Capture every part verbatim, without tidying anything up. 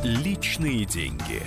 Личные деньги.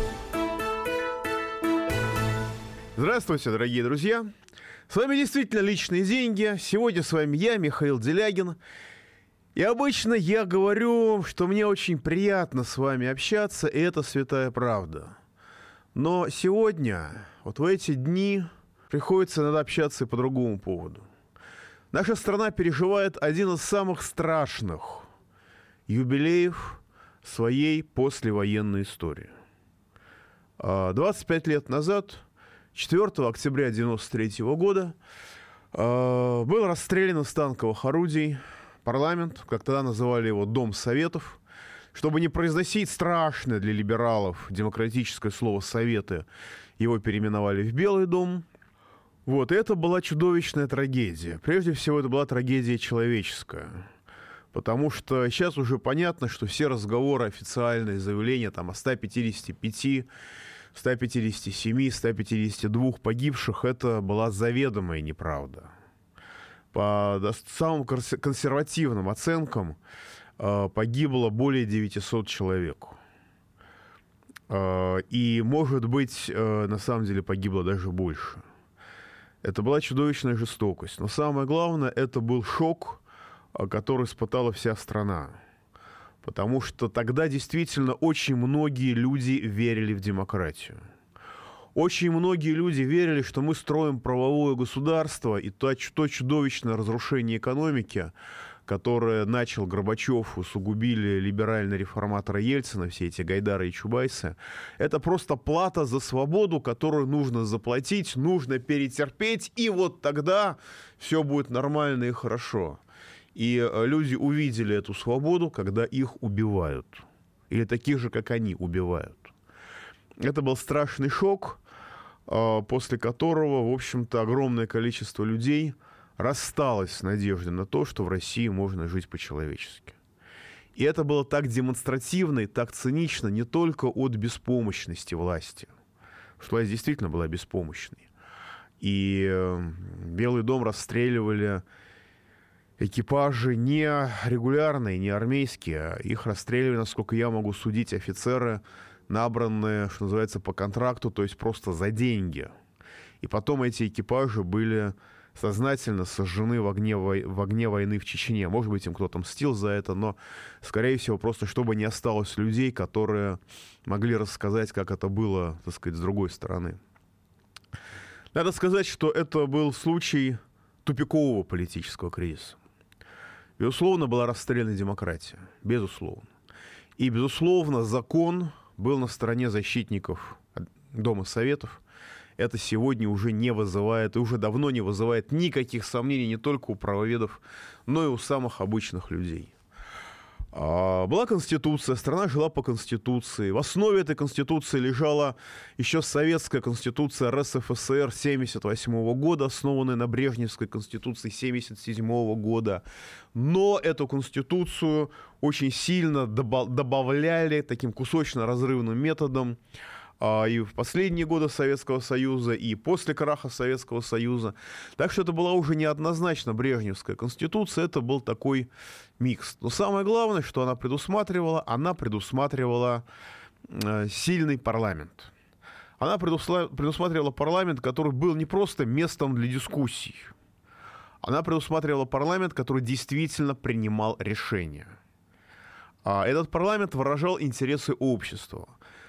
Здравствуйте, дорогие друзья. С вами действительно «Личные деньги». Сегодня с вами я, Михаил Делягин. И обычно я говорю, что мне очень приятно с вами общаться, и это святая правда. Но сегодня, вот в эти дни, приходится надо общаться и по другому поводу. Наша страна переживает один из самых страшных юбилеев своей послевоенной истории. двадцать пять лет назад, четвёртого октября девяносто третьего года, был расстрелян из танковых орудий парламент, как тогда называли его Дом Советов. Чтобы не произносить страшное для либералов демократическое слово «советы», его переименовали в Белый дом. Вот, и это была чудовищная трагедия. Прежде всего, это была трагедия человеческая. Потому что сейчас уже понятно, что все разговоры, официальные заявления там, о ста пятидесяти пяти, ста пятидесяти семи, ста пятидесяти двух погибших, это была заведомая неправда. По самым консервативным оценкам погибло более девятисот человек. И, может быть, на самом деле погибло даже больше. Это была чудовищная жестокость. Но самое главное, это был шок, который испытала вся страна. Потому что тогда действительно очень многие люди верили в демократию. Очень многие люди верили, что мы строим правовое государство, и то, то чудовищное разрушение экономики, которое начал Горбачев, усугубили либерально-реформаторы Ельцина, все эти Гайдары и Чубайсы, это просто плата за свободу, которую нужно заплатить, нужно перетерпеть, и вот тогда все будет нормально и хорошо. И люди увидели эту свободу, когда их убивают. Или таких же, как они, убивают. Это был страшный шок, после которого, в общем-то, огромное количество людей рассталось с надеждой на то, что в России можно жить по-человечески. И это было так демонстративно и так цинично не только от беспомощности власти, что власть действительно была беспомощной. И Белый дом расстреливали экипажи не регулярные, не армейские. Их расстреливали, насколько я могу судить, офицеры, набранные, что называется, по контракту, то есть просто за деньги. И потом эти экипажи были сознательно сожжены в огне, в огне войны в Чечне. Может быть, им кто-то мстил за это, но, скорее всего, просто чтобы не осталось людей, которые могли рассказать, как это было, так сказать, с другой стороны. Надо сказать, что это был случай тупикового политического кризиса. Безусловно, была расстреляна демократия. Безусловно. И, безусловно, закон был на стороне защитников Дома Советов. Это сегодня уже не вызывает, и уже давно не вызывает никаких сомнений не только у правоведов, но и у самых обычных людей. Была Конституция, страна жила по Конституции. В основе этой Конституции лежала еще советская Конституция эр эс эф эс эр семьдесят восьмого года, основанная на Брежневской Конституции семьдесят седьмого года. Но эту Конституцию очень сильно добавляли таким кусочно-разрывным методом и в последние годы Советского Союза, и после краха Советского Союза. Так что это была уже неоднозначно Брежневская Конституция, это был такой микс. Но самое главное, что она предусматривала, она предусматривала сильный парламент. Она предусматривала парламент, который был не просто местом для дискуссий. Она предусматривала парламент, который действительно принимал решения. Этот парламент выражал интересы общества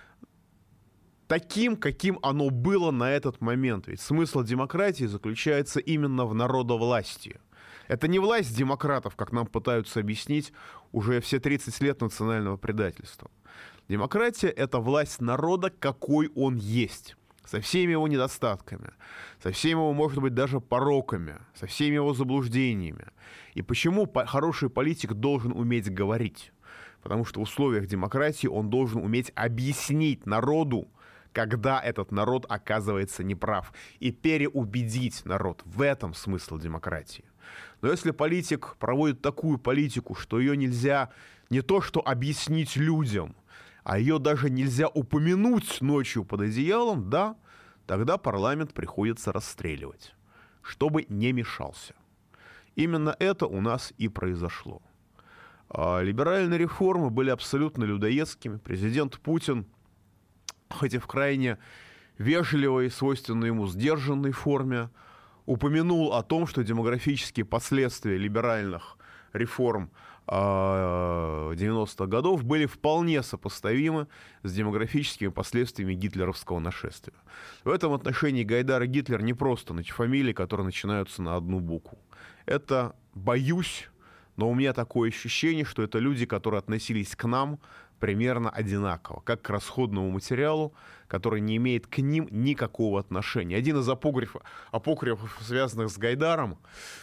таким, каким оно было на этот момент. Ведь смысл демократии заключается именно в народовластии. Это не власть демократов, как нам пытаются объяснить уже все тридцать лет национального предательства. Демократия – это власть народа, какой он есть. Со всеми его недостатками, со всеми его, может быть, даже пороками, со всеми его заблуждениями. И почему хороший политик должен уметь говорить? Потому что в условиях демократии он должен уметь объяснить народу, когда этот народ оказывается неправ, и переубедить народ. В этом смысл демократии. Но если политик проводит такую политику, что ее нельзя не то что объяснить людям, а ее даже нельзя упомянуть ночью под одеялом, да, тогда парламент приходится расстреливать, чтобы не мешался. Именно это у нас и произошло. А либеральные реформы были абсолютно людоедскими. Президент Путин, хоть и в крайне вежливой, свойственной ему сдержанной форме, упомянул о том, что демографические последствия либеральных реформ девяностых годов были вполне сопоставимы с демографическими последствиями гитлеровского нашествия. В этом отношении Гайдар и Гитлер не просто фамилии, которые начинаются на одну букву. Это, боюсь, но у меня такое ощущение, что это люди, которые относились к нам примерно одинаково, как к расходному материалу, который не имеет к ним никакого отношения. Один из апокрифов, апокрифов связанных с Гайдаром,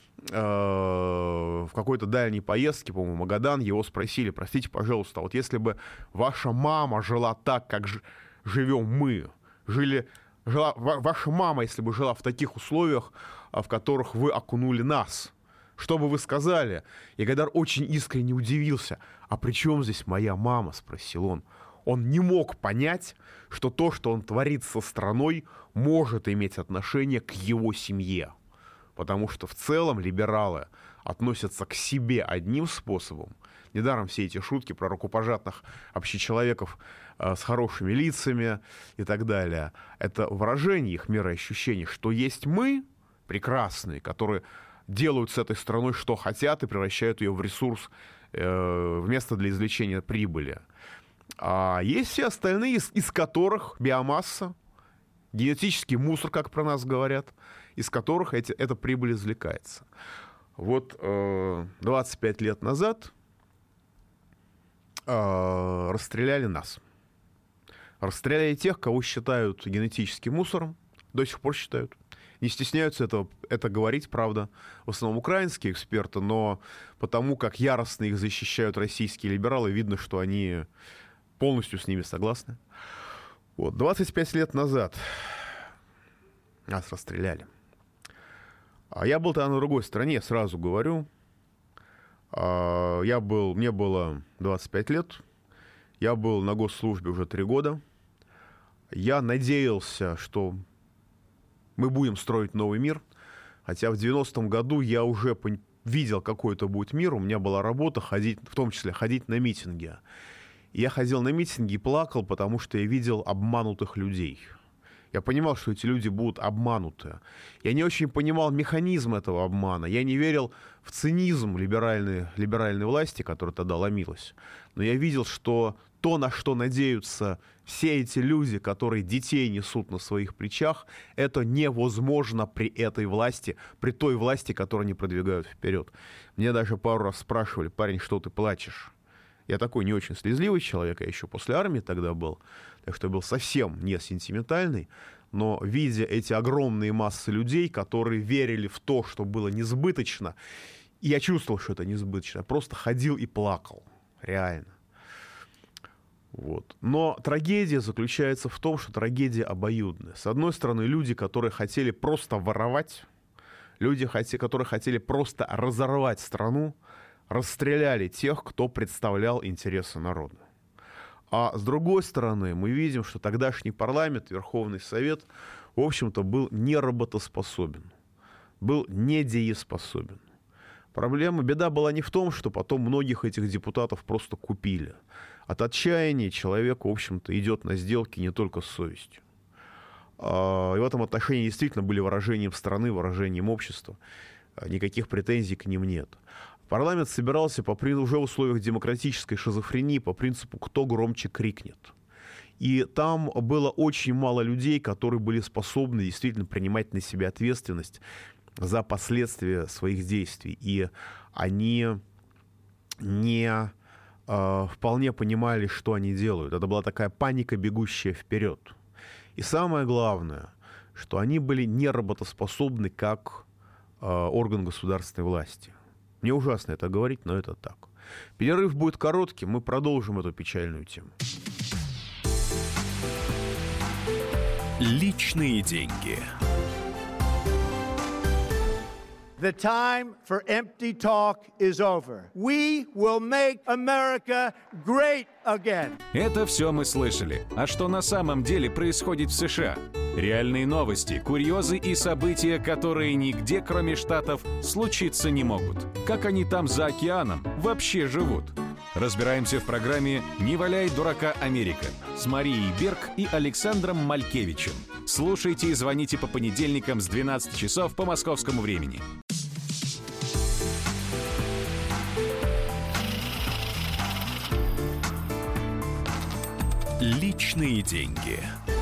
в какой-то дальней поездке, по-моему, Магадан, его спросили: простите, пожалуйста, вот если бы ваша мама жила так, как ж- живем мы, жили, жила, ва- ваша мама, если бы жила в таких условиях, в которых вы окунули нас, что бы вы сказали? И Гайдар очень искренне удивился. А при чем здесь моя мама? Спросил он. Он не мог понять, что то, что он творит со страной, может иметь отношение к его семье. Потому что в целом либералы относятся к себе одним способом. Недаром все эти шутки про рукопожатных общечеловеков э, с хорошими лицами и так далее. Это выражение их мироощущений, что есть мы, прекрасные, которые делают с этой страной что хотят и превращают ее в ресурс, э, в место для извлечения прибыли. А есть все остальные, из, из которых биомасса, генетический мусор, как про нас говорят, из которых эти, эта прибыль извлекается. Вот э, двадцать пять лет назад э, расстреляли нас. Расстреляли тех, кого считают генетическим мусором, до сих пор считают. Не стесняются этого, это говорить, правда, в основном украинские эксперты, но потому как яростно их защищают российские либералы, видно, что они полностью с ними согласны. Вот, двадцать пять лет назад нас расстреляли. А я был тогда на другой стороне, сразу говорю. Я был, мне было двадцать пять лет, я был на госслужбе уже три года. Я надеялся, что мы будем строить новый мир, хотя в девяностом году я уже видел, какой это будет мир. У меня была работа, ходить, в том числе ходить на митинги. Я ходил на митинги и плакал, потому что я видел обманутых людей. Я понимал, что эти люди будут обмануты. Я не очень понимал механизм этого обмана. Я не верил в цинизм либеральной, либеральной власти, которая тогда ломилась. Но я видел, что то, на что надеются все эти люди, которые детей несут на своих плечах, это невозможно при этой власти, при той власти, которую они продвигают вперед. Мне даже пару раз спрашивали: парень, что ты плачешь? Я такой не очень слезливый человек, я еще после армии тогда был, так что я был совсем не сентиментальный, но видя эти огромные массы людей, которые верили в то, что было несбыточно, и я чувствовал, что это несбыточно, я просто ходил и плакал, реально. Вот. Но трагедия заключается в том, что трагедия обоюдная. С одной стороны, люди, которые хотели просто воровать, люди, которые хотели просто разорвать страну, расстреляли тех, кто представлял интересы народа. А с другой стороны, мы видим, что тогдашний парламент, Верховный Совет, в общем-то, был неработоспособен, был недееспособен. Проблема, беда была не в том, что потом многих этих депутатов просто купили. От отчаяния человек, в общем-то, идет на сделки не только с совестью. И в этом отношении действительно были выражением страны, выражением общества. Никаких претензий к ним нет. Парламент собирался по, уже в условиях демократической шизофрении по принципу «кто громче крикнет». И там было очень мало людей, которые были способны действительно принимать на себя ответственность за последствия своих действий. И они не э, вполне понимали, что они делают. Это была такая паника, бегущая вперед. И самое главное, что они были неработоспособны как э, орган государственной власти. Мне ужасно это говорить, но это так. Перерыв будет коротким, мы продолжим эту печальную тему. Личные деньги. The time for empty talk is over. We will make America great again. Это все мы слышали. А что на самом деле происходит в США? Реальные новости, курьезы и события, которые нигде, кроме Штатов, случиться не могут. Как они там за океаном вообще живут? Разбираемся в программе «Не валяй дурака, Америка» с Марией Берг и Александром Малькевичем. Слушайте и звоните по понедельникам с двенадцати часов по московскому времени. Личные деньги.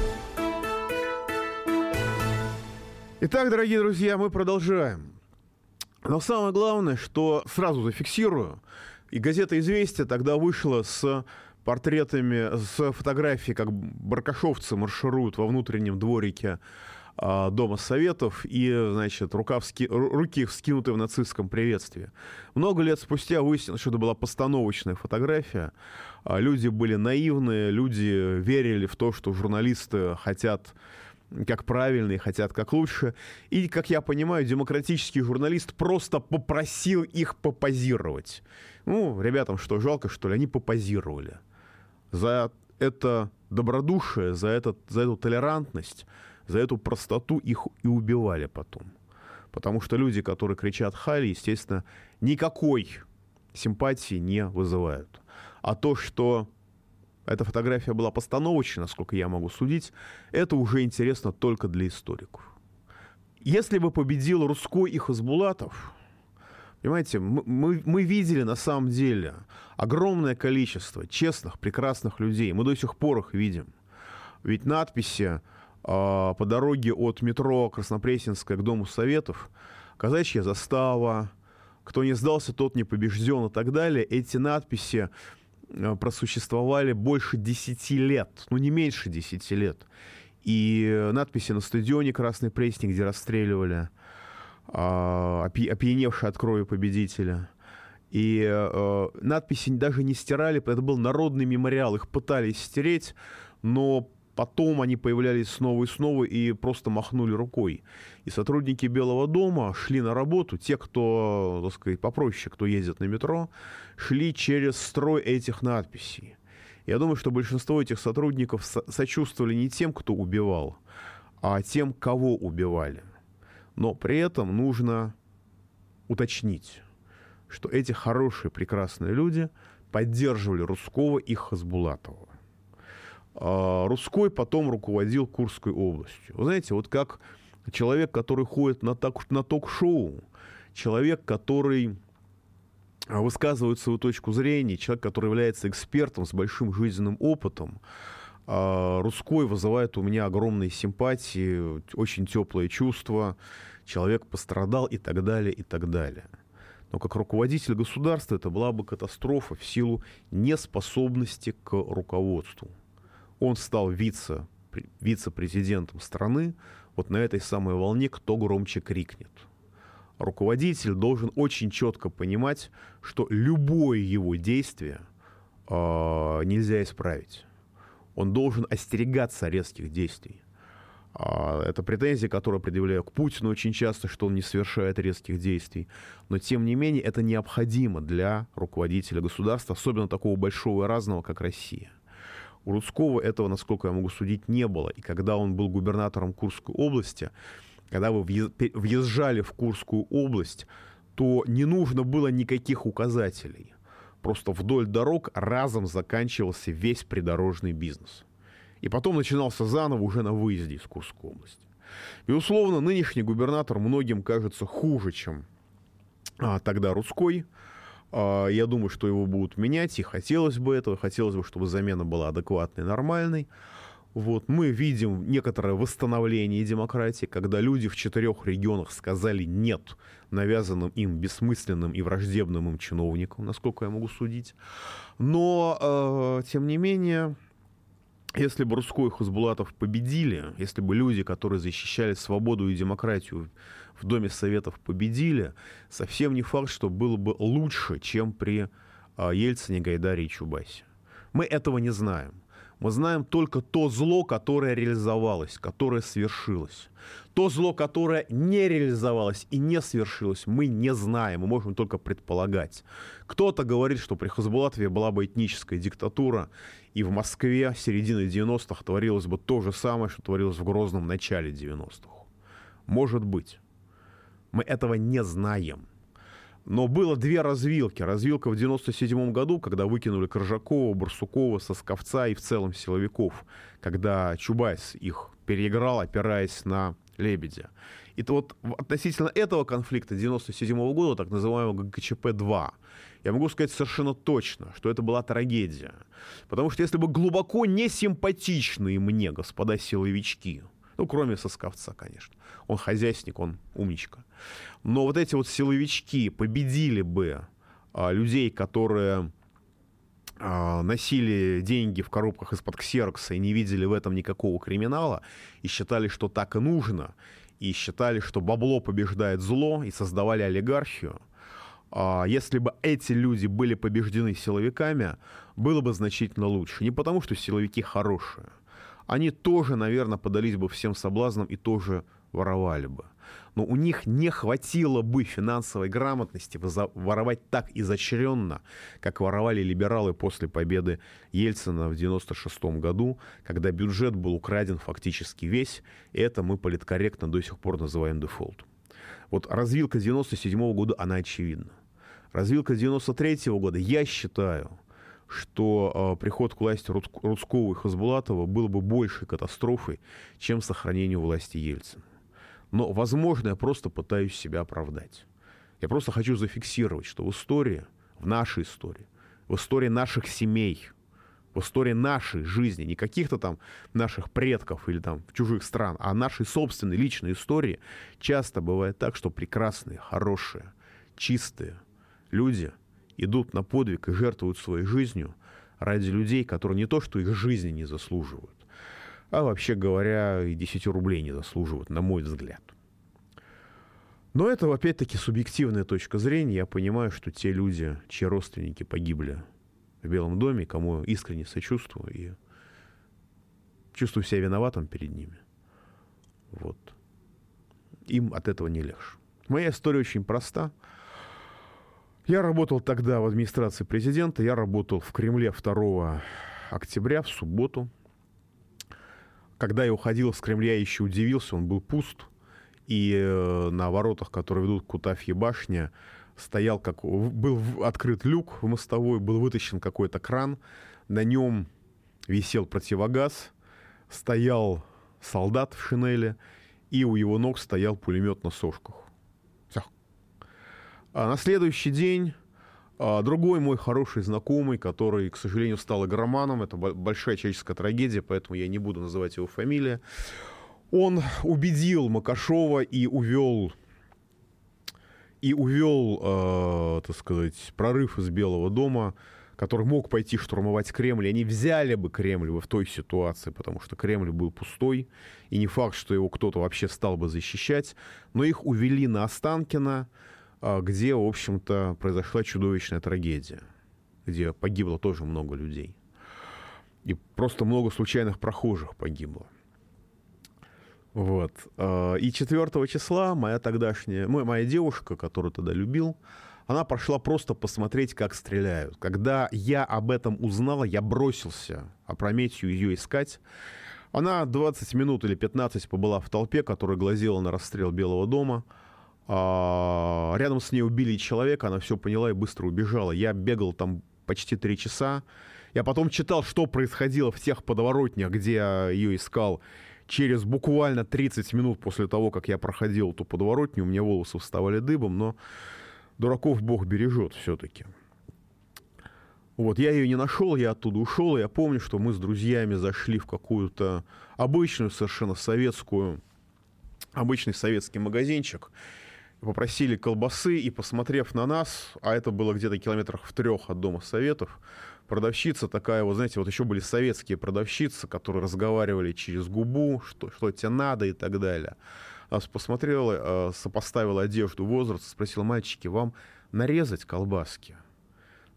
Итак, дорогие друзья, мы продолжаем. Но самое главное, что сразу зафиксирую, и газета «Известия» тогда вышла с портретами, с фотографией, как баркашовцы маршируют во внутреннем дворике а, Дома Советов, и, значит, рука вски... руки вскинуты в нацистском приветствии. Много лет спустя выяснилось, что это была постановочная фотография. А, люди были наивные, люди верили в то, что журналисты хотят как правильно и хотят как лучше. И, как я понимаю, демократический журналист просто попросил их попозировать. Ну, ребятам что, жалко, что ли? Они попозировали. За это добродушие, за, этот, за эту толерантность, за эту простоту их и убивали потом. Потому что люди, которые кричат «Хали», естественно, никакой симпатии не вызывают. А то, что эта фотография была постановочной, насколько я могу судить, это уже интересно только для историков. Если бы победил Русской и Хасбулатов, понимаете, мы, мы, мы видели на самом деле огромное количество честных, прекрасных людей. Мы до сих пор их видим. Ведь надписи э, по дороге от метро Краснопресненская к Дому Советов, «Казачья застава», «Кто не сдался, тот не побежден» и так далее, эти надписи просуществовали больше десяти лет, ну не меньше десяти лет. И надписи на стадионе Красной Пресни, где расстреливали а, опи, опьяневшие от крови победителя. И а, надписи даже не стирали, это был народный мемориал, их пытались стереть, но потом они появлялись снова и снова и просто махнули рукой. И сотрудники Белого дома шли на работу, те, кто, так сказать, попроще, кто ездит на метро, шли через строй этих надписей. Я думаю, что большинство этих сотрудников со- сочувствовали не тем, кто убивал, а тем, кого убивали. Но при этом нужно уточнить, что эти хорошие, прекрасные люди поддерживали Русского и Хасбулатова. Русской потом руководил Курской областью. Вы знаете, вот как человек, который ходит на, так, на ток-шоу, человек, который высказывает свою точку зрения, человек, который является экспертом с большим жизненным опытом, Русской вызывает у меня огромные симпатии, очень теплые чувства, человек пострадал и так далее, и так далее. Но как руководитель государства это была бы катастрофа в силу неспособности к руководству. Он стал вице, вице-президентом страны, вот на этой самой волне кто громче крикнет. Руководитель должен очень четко понимать, что любое его действие э, нельзя исправить. Он должен остерегаться резких действий. Э, это претензия, которую предъявляю к Путину очень часто, что он не совершает резких действий. Но, тем не менее, это необходимо для руководителя государства, особенно такого большого и разного, как Россия. У Русского этого, насколько я могу судить, не было. И когда он был губернатором Курской области, когда вы въезжали в Курскую область, то не нужно было никаких указателей. Просто вдоль дорог разом заканчивался весь придорожный бизнес. И потом начинался заново уже на выезде из Курской области. Безусловно, нынешний губернатор многим кажется хуже, чем а, тогда Русской. Я думаю, что его будут менять, и хотелось бы этого, хотелось бы, чтобы замена была адекватной, нормальной. Вот. Мы видим некоторое восстановление демократии, когда люди в четырех регионах сказали «нет» навязанным им бессмысленным и враждебным им чиновникам, насколько я могу судить. Но, э, тем не менее, если бы Русской и Хасбулатов победили, если бы люди, которые защищали свободу и демократию в Доме Советов, победили, совсем не факт, что было бы лучше, чем при а, Ельцине, Гайдаре и Чубайсе. Мы этого не знаем. Мы знаем только то зло, которое реализовалось, которое свершилось. То зло, которое не реализовалось и не свершилось, мы не знаем, мы можем только предполагать. Кто-то говорит, что при Хасбулатове была бы этническая диктатура, и в Москве середины девяностых творилось бы то же самое, что творилось в Грозном начале девяностых. Может быть. Мы этого не знаем. Но было две развилки. Развилка в девяносто седьмом году, когда выкинули Коржакова, Барсукова, Сосковца и в целом силовиков, когда Чубайс их переиграл, опираясь на Лебедя. И то вот относительно этого конфликта девяносто седьмого года, так называемого гэ ка че пэ два, я могу сказать совершенно точно, что это была трагедия. Потому что если бы глубоко не симпатичные мне господа силовички, ну, кроме Сосковца, конечно. Он хозяйственник, он умничка. Но вот эти вот силовички победили бы а, людей, которые а, носили деньги в коробках из-под ксерокса и не видели в этом никакого криминала, и считали, что так и нужно, и считали, что бабло побеждает зло, и создавали олигархию. А, если бы эти люди были побеждены силовиками, было бы значительно лучше. Не потому, что силовики хорошие. Они тоже, наверное, подались бы всем соблазнам и тоже воровали бы. Но у них не хватило бы финансовой грамотности воровать так изощренно, как воровали либералы после победы Ельцина в девяносто шестом году, когда бюджет был украден фактически весь, и это мы политкорректно до сих пор называем дефолт. Вот развилка девяносто седьмого года, она очевидна. Развилка девяносто третьего года, я считаю, что э, приход к власти Рудского и Хасбулатова был бы большей катастрофой, чем сохранению власти Ельцина. Но, возможно, я просто пытаюсь себя оправдать. Я просто хочу зафиксировать, что в истории, в нашей истории, в истории наших семей, в истории нашей жизни, не каких-то там наших предков или там чужих стран, а нашей собственной личной истории, часто бывает так, что прекрасные, хорошие, чистые люди идут на подвиг и жертвуют своей жизнью ради людей, которые не то что их жизни не заслуживают, а вообще говоря, и десяти рублей не заслуживают, на мой взгляд. Но это, опять-таки, субъективная точка зрения. Я понимаю, что те люди, чьи родственники погибли в Белом доме, кому искренне сочувствую и чувствую себя виноватым перед ними, вот, им от этого не легче. Моя история очень проста. Я работал тогда в администрации президента, я работал в Кремле второго октября, в субботу. Когда я уходил с Кремля, я еще удивился, он был пуст. И на воротах, которые ведут к Кутафьей башне, стоял, как, был открыт люк в мостовой, был вытащен какой-то кран, на нем висел противогаз, стоял солдат в шинели, и у его ног стоял пулемет на сошках. А на следующий день а, другой мой хороший знакомый, который, к сожалению, стал игроманом, это большая человеческая трагедия, поэтому я не буду называть его фамилию, он убедил Макашова и увел, и увел э, так сказать, прорыв из Белого дома, который мог пойти штурмовать Кремль. Они взяли бы Кремль в той ситуации, потому что Кремль был пустой, и не факт, что его кто-то вообще стал бы защищать, но их увели на Останкино, где, в общем-то, произошла чудовищная трагедия, где погибло тоже много людей. И просто много случайных прохожих погибло. Вот. И четвёртого числа моя тогдашняя, моя девушка, которую тогда любил, она пошла просто посмотреть, как стреляют. Когда я об этом узнал, я бросился опрометью ее искать. Она двадцать минут или пятнадцать побыла в толпе, которая глазела на расстрел Белого дома. А, рядом с ней убили человека, она все поняла и быстро убежала. Я бегал там почти три часа. Я потом читал, что происходило в тех подворотнях, где я ее искал. Через буквально тридцать минут после того, как я проходил ту подворотню, у меня волосы вставали дыбом, но дураков Бог бережет все-таки. Вот, я ее не нашел, я оттуда ушел. Я помню, что мы с друзьями зашли в какую-то обычную, совершенно советскую, обычный советский магазинчик. Попросили колбасы, и, посмотрев на нас, а это было где-то километрах в трех от Дома Советов, продавщица такая, вот знаете, вот еще были советские продавщицы, которые разговаривали через губу, что, что тебе надо и так далее. Нас посмотрела, сопоставила одежду, возраст, спросила: мальчики, вам нарезать колбаски?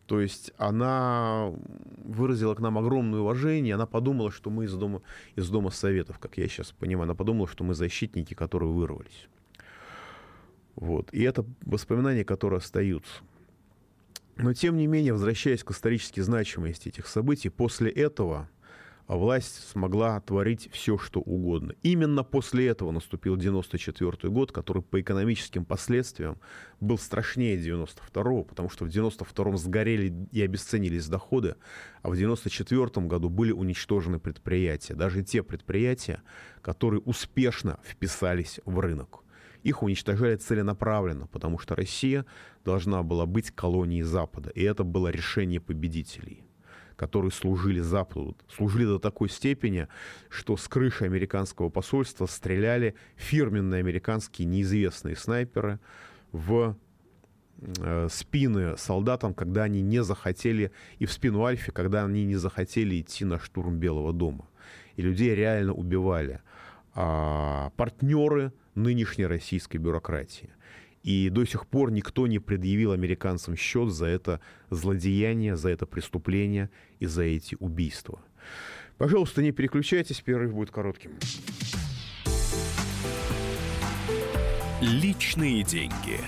То есть она выразила к нам огромное уважение, она подумала, что мы из дома, из дома Советов, как я сейчас понимаю, она подумала, что мы защитники, которые вырвались. Вот. И это воспоминания, которые остаются. Но, тем не менее, возвращаясь к исторически значимости этих событий, после этого власть смогла творить все, что угодно. Именно после этого наступил девяносто четвёртый год, который по экономическим последствиям был страшнее девяносто второго, потому что в девяносто втором сгорели и обесценились доходы, а в девяносто четвёртом году были уничтожены предприятия, даже те предприятия, которые успешно вписались в рынок. Их уничтожали целенаправленно, потому что Россия должна была быть колонией Запада, и это было решение победителей, которые служили Западу, служили до такой степени, что с крыши американского посольства стреляли фирменные американские неизвестные снайперы в э, спины солдатам, когда они не захотели, и в спину Альфе, когда они не захотели идти на штурм Белого дома. И людей реально убивали. А партнеры нынешней российской бюрократии. И до сих пор никто не предъявил американцам счет за это злодеяние, за это преступление и за эти убийства. Пожалуйста, не переключайтесь, перерыв будет коротким. Личные деньги.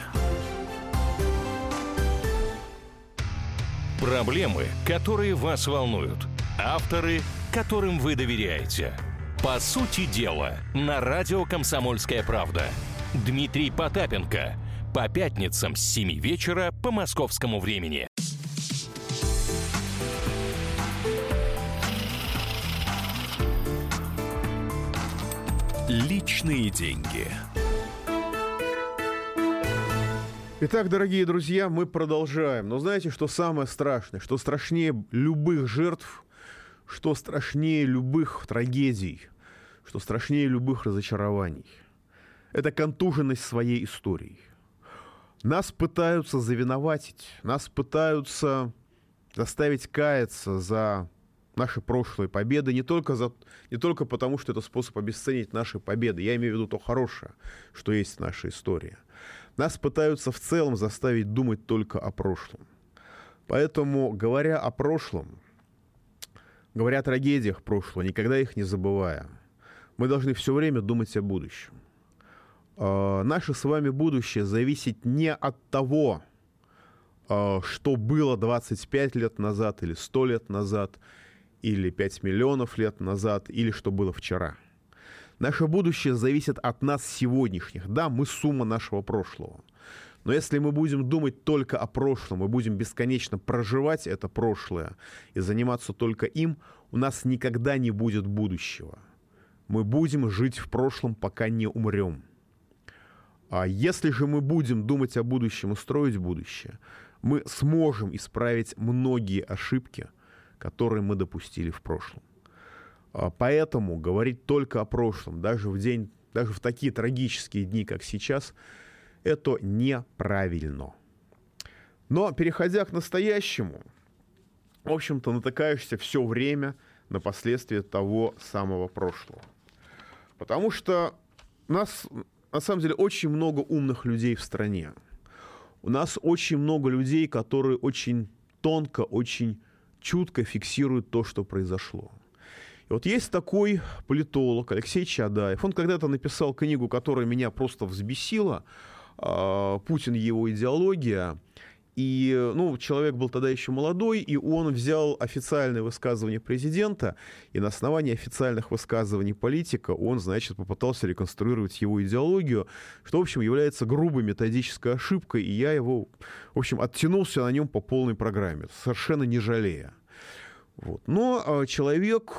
Проблемы, которые вас волнуют. Авторы, которым вы доверяете. По сути дела, на радио «Комсомольская правда». Дмитрий Потапенко. По пятницам с семи вечера по московскому времени. Личные деньги. Итак, дорогие друзья, мы продолжаем. Но знаете, что самое страшное? Что страшнее любых жертв, что страшнее любых трагедий, что страшнее любых разочарований? Это контуженность своей историей. Нас пытаются завиноватить, нас пытаются заставить каяться за наши прошлые победы, не только, за, не только потому, что это способ обесценить наши победы. Я имею в виду то хорошее, что есть в нашей истории. Нас пытаются в целом заставить думать только о прошлом. Поэтому, говоря о прошлом, говоря о трагедиях прошлого, никогда их не забывая, мы должны все время думать о будущем. Наше с вами будущее зависит не от того, что было двадцать пять лет назад, или сто лет назад, или пять миллионов лет назад, или что было вчера. Наше будущее зависит от нас сегодняшних. Да, мы сумма нашего прошлого. Но если мы будем думать только о прошлом, мы будем бесконечно проживать это прошлое и заниматься только им, у нас никогда не будет будущего. Мы будем жить в прошлом, пока не умрем. А если же мы будем думать о будущем и строить будущее, мы сможем исправить многие ошибки, которые мы допустили в прошлом. Поэтому говорить только о прошлом, даже в день, даже в такие трагические дни, как сейчас, это неправильно. Но, переходя к настоящему, в общем-то, натыкаешься все время на последствия того самого прошлого. Потому что у нас, на самом деле, очень много умных людей в стране. У нас очень много людей, которые очень тонко, очень чутко фиксируют то, что произошло. И вот есть такой политолог Алексей Чадаев. Он когда-то написал книгу, которая меня просто взбесила, «Путин и его идеология». И, ну, человек был тогда еще молодой, и он взял официальные высказывания президента, и на основании официальных высказываний политика он, значит, попытался реконструировать его идеологию, что, в общем, является грубой методической ошибкой, и я его, в общем, оттянулся на нем по полной программе, совершенно не жалея. Вот. Но э, человек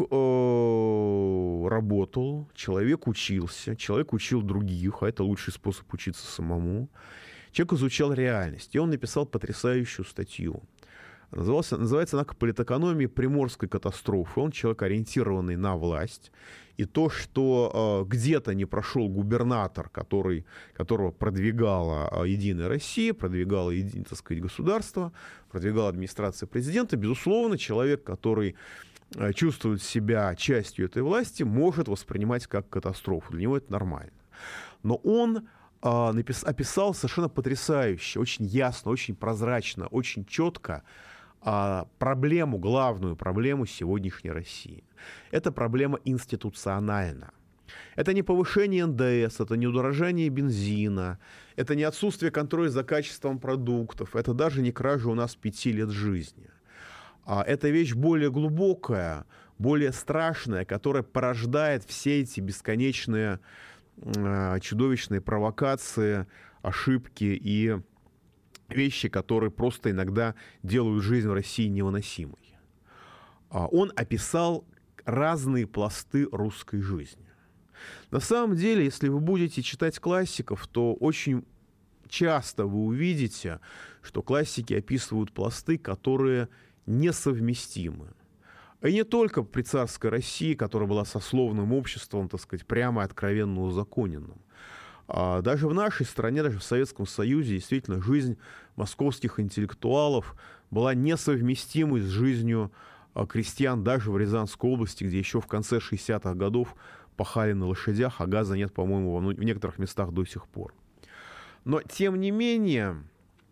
э, работал, человек учился, человек учил других, а это лучший способ учиться самому. Человек изучал реальность, и он написал потрясающую статью. Назывался, называется она «Политэкономия приморской катастрофы». Он человек, ориентированный на власть. И то, что э, где-то не прошел губернатор, который, которого продвигала э, «Единая Россия», продвигала, так сказать, государство, продвигала администрация президента, безусловно, человек, который э, чувствует себя частью этой власти, может воспринимать как катастрофу. Для него это нормально. Но он э, напис, описал совершенно потрясающе, очень ясно, очень прозрачно, очень четко а, проблему, главную проблему сегодняшней России. Это проблема институциональна. Это не повышение эн дэ эс, это не удорожание бензина, это не отсутствие контроля за качеством продуктов, это даже не кража у нас пяти лет жизни. А это вещь более глубокая, более страшная, которая порождает все эти бесконечные э, чудовищные провокации, ошибки и вещи, которые просто иногда делают жизнь в России невыносимой. А он описал разные пласты русской жизни. На самом деле, если вы будете читать классиков, то очень часто вы увидите, что классики описывают пласты, которые несовместимы. И не только при царской России, которая была сословным обществом, так сказать, прямо и откровенно узаконенным. А даже в нашей стране, даже в Советском Союзе, действительно, жизнь московских интеллектуалов была несовместимой с жизнью крестьян даже в Рязанской области, где еще в конце шестидесятых годов пахали на лошадях, а газа нет, по-моему, в некоторых местах до сих пор. Но, тем не менее,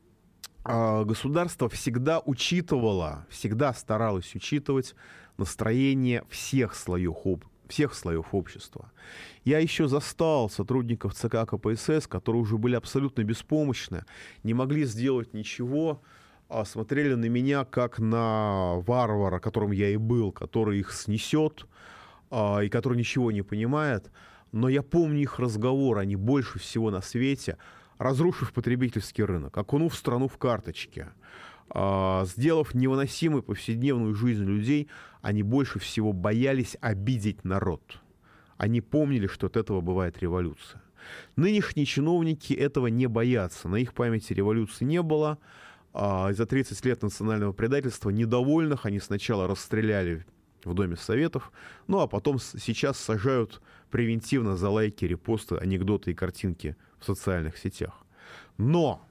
государство всегда учитывало, всегда старалось учитывать настроение всех слоев, всех слоев общества. Я еще застал сотрудников ЦК ка пэ эс эс, которые уже были абсолютно беспомощны, не могли сделать ничего, а смотрели на меня как на варвара, которым я и был, который их снесет, и который ничего не понимает. Но я помню их разговор, они больше всего на свете, разрушив потребительский рынок, окунув страну в карточки, сделав невыносимой повседневную жизнь людей, они больше всего боялись обидеть народ. Они помнили, что от этого бывает революция. Нынешние чиновники этого не боятся. На их памяти революции не было. За тридцать лет национального предательства недовольных они сначала расстреляли в Доме Советов, ну а потом сейчас сажают превентивно за лайки, репосты, анекдоты и картинки в социальных сетях. Но,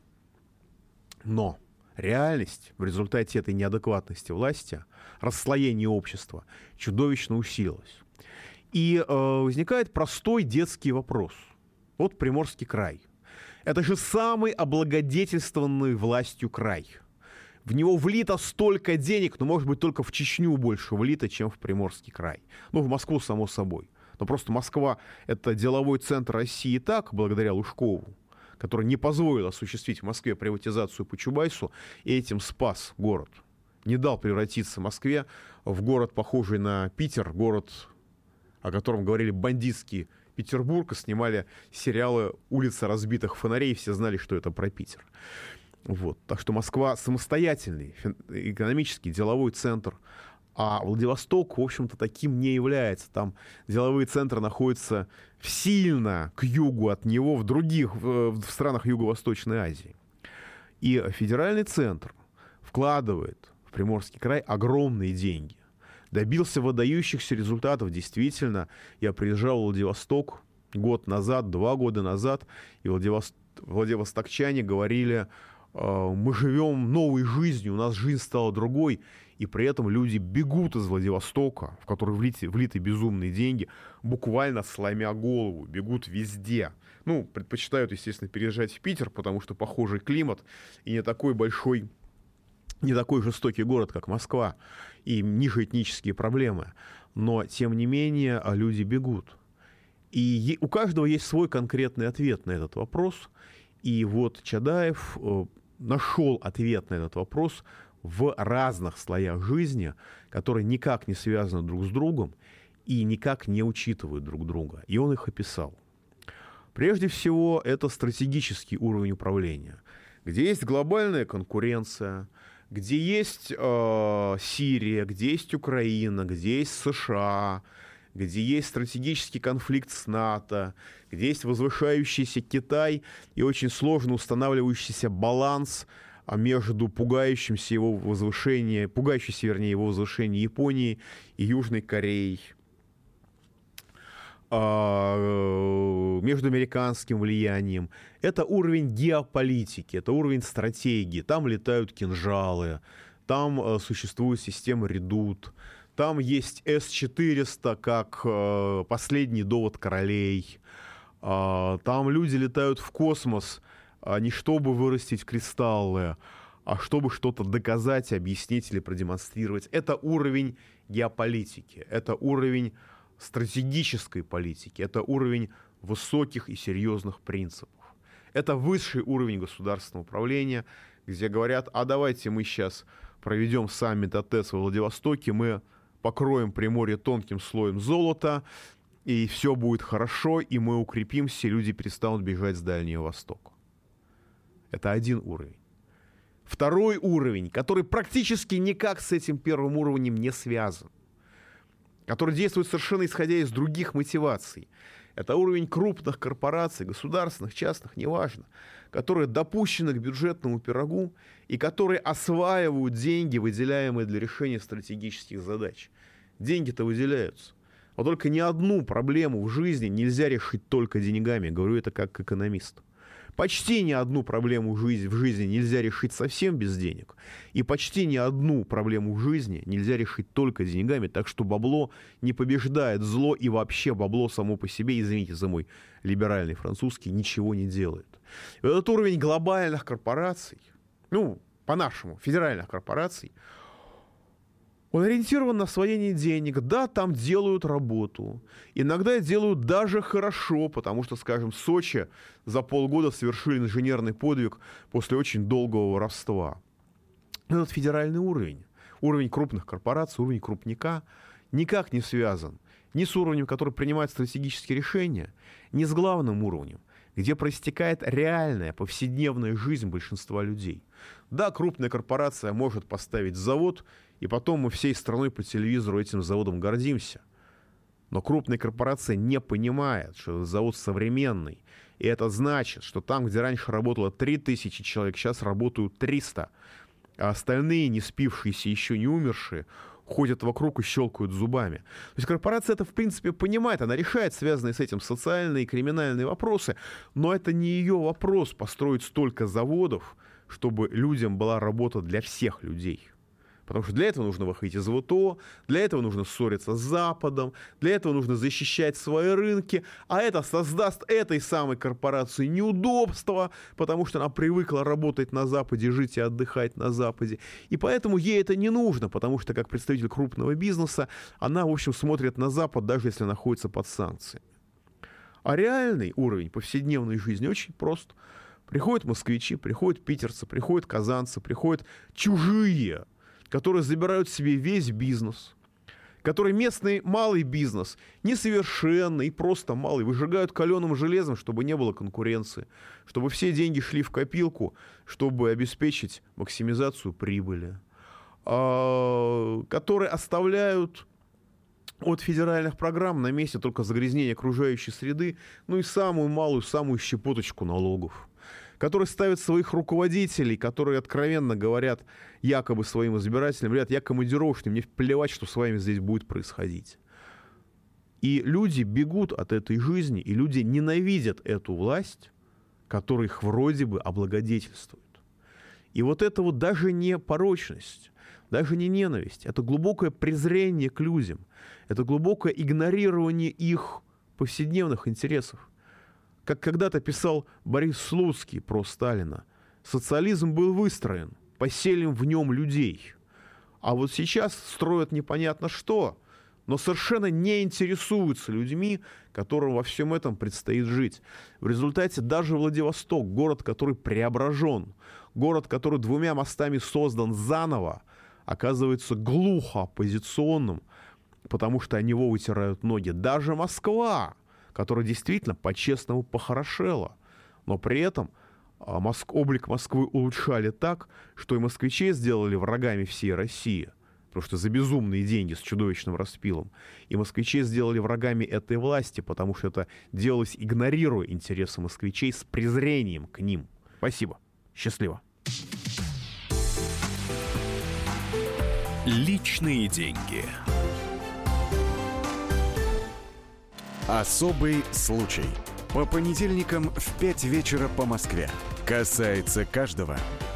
но реальность в результате этой неадекватности власти, расслоения общества чудовищно усилилась. И э, возникает простой детский вопрос. Вот Приморский край. Это же самый облагодетельствованный властью край. В него влито столько денег, но, может быть, только в Чечню больше влито, чем в Приморский край. Ну, в Москву, само собой. Но просто Москва — это деловой центр России и так, благодаря Лужкову, который не позволил осуществить в Москве приватизацию по Чубайсу и этим спас город. Не дал превратиться Москве в город, похожий на Питер, город, о котором говорили бандитский Петербург, и снимали сериалы «Улица разбитых фонарей», и все знали, что это про Питер. Вот. Так что Москва самостоятельный экономический деловой центр, а Владивосток, в общем-то, таким не является. Там деловые центры находятся сильно к югу от него, в других, в, в странах Юго-Восточной Азии. И федеральный центр вкладывает в Приморский край огромные деньги. Добился выдающихся результатов. Действительно, я приезжал в Владивосток год назад, два года назад, и Владивосток, владивостокчане говорили: мы живем новой жизнью, у нас жизнь стала другой, и при этом люди бегут из Владивостока, в который влиты, влиты безумные деньги, буквально сломя голову, бегут везде. Ну, предпочитают, естественно, переезжать в Питер, потому что похожий климат и не такой большой, не такой жестокий город, как Москва, и ниже этнические проблемы. Но, тем не менее, люди бегут. И у каждого есть свой конкретный ответ на этот вопрос. И вот Чадаев нашел ответ на этот вопрос в разных слоях жизни, которые никак не связаны друг с другом и никак не учитывают друг друга. И он их описал. Прежде всего, это стратегический уровень управления, где есть глобальная конкуренция, где есть э, Сирия, где есть Украина, где есть США, где есть стратегический конфликт с НАТО, где есть возвышающийся Китай и очень сложно устанавливающийся баланс между пугающимся его возвышение, пугающейся, вернее, его возвышение Японии и Южной Кореей, между американским влиянием. Это уровень геополитики, это уровень стратегии. Там летают кинжалы, там существует система редут, там есть эс четыреста как последний довод королей. Там люди летают в космос не чтобы вырастить кристаллы, а чтобы что-то доказать, объяснить или продемонстрировать. Это уровень геополитики, это уровень стратегической политики, это уровень высоких и серьезных принципов. Это высший уровень государственного управления, где говорят, а давайте мы сейчас проведем саммит АТЭС во Владивостоке, мы покроем Приморье тонким слоем золота, и все будет хорошо, и мы укрепимся, и люди перестанут бежать с Дальнего Востока. Это один уровень. Второй уровень, который практически никак с этим первым уровнем не связан, который действует совершенно исходя из других мотиваций. Это уровень крупных корпораций, государственных, частных, неважно, которые допущены к бюджетному пирогу и которые осваивают деньги, выделяемые для решения стратегических задач. Деньги-то выделяются. Но только ни одну проблему в жизни нельзя решить только деньгами. Говорю это как экономист. Почти ни одну проблему в жизни, в жизни нельзя решить совсем без денег. И почти ни одну проблему в жизни нельзя решить только деньгами. Так что бабло не побеждает зло, и вообще бабло само по себе, извините за мой либеральный французский, ничего не делает. И этот уровень глобальных корпораций, ну, по-нашему, федеральных корпораций, он ориентирован на освоение денег. Да, там делают работу. Иногда делают даже хорошо, потому что, скажем, в Сочи за полгода совершили инженерный подвиг после очень долгого воровства. Этот федеральный уровень, уровень крупных корпораций, уровень крупника, никак не связан ни с уровнем, который принимает стратегические решения, ни с главным уровнем, где проистекает реальная повседневная жизнь большинства людей. Да, крупная корпорация может поставить завод, и потом мы всей страной по телевизору этим заводом гордимся. Но крупная корпорация не понимает, что этот завод современный. И это значит, что там, где раньше работало три тысячи человек, сейчас работают триста. А остальные, не спившиеся, еще не умершие, ходят вокруг и щелкают зубами. То есть корпорация это, в принципе, понимает. Она решает связанные с этим социальные и криминальные вопросы. Но это не ее вопрос построить столько заводов, чтобы людям была работа для всех людей. Потому что для этого нужно выходить из ВТО, для этого нужно ссориться с Западом, для этого нужно защищать свои рынки, а это создаст этой самой корпорации неудобства, потому что она привыкла работать на Западе, жить и отдыхать на Западе. И поэтому ей это не нужно, потому что как представитель крупного бизнеса она, в общем, смотрит на Запад, даже если находится под санкциями. А реальный уровень повседневной жизни очень прост. Приходят москвичи, приходят питерцы, приходят казанцы, приходят чужие, которые забирают себе весь бизнес, которые местный малый бизнес, несовершенный и просто малый, выжигают каленым железом, чтобы не было конкуренции, чтобы все деньги шли в копилку, чтобы обеспечить максимизацию прибыли, которые оставляют от федеральных программ на месте только загрязнение окружающей среды, ну и самую малую, самую щепоточку налогов, которые ставят своих руководителей, которые откровенно говорят якобы своим избирателям: ребят, я командировочный, мне плевать, что с вами здесь будет происходить. И люди бегут от этой жизни, и люди ненавидят эту власть, которая их вроде бы облагодетельствует. И вот это вот даже не порочность, даже не ненависть, это глубокое презрение к людям, это глубокое игнорирование их повседневных интересов. Как когда-то писал Борис Слуцкий про Сталина, социализм был выстроен, поселим в нем людей. А вот сейчас строят непонятно что, но совершенно не интересуются людьми, которым во всем этом предстоит жить. В результате даже Владивосток, город, который преображен, город, который двумя мостами создан заново, оказывается глухо оппозиционным, потому что о него вытирают ноги. Даже Москва, которая действительно по-честному похорошела, но при этом Моск... облик Москвы улучшали так, что и москвичей сделали врагами всей России, потому что за безумные деньги с чудовищным распилом, и москвичей сделали врагами этой власти, потому что это делалось, игнорируя интересы москвичей, с презрением к ним. Спасибо. Счастливо. Личные деньги. Особый случай. По понедельникам в пять вечера по Москве. Касается каждого.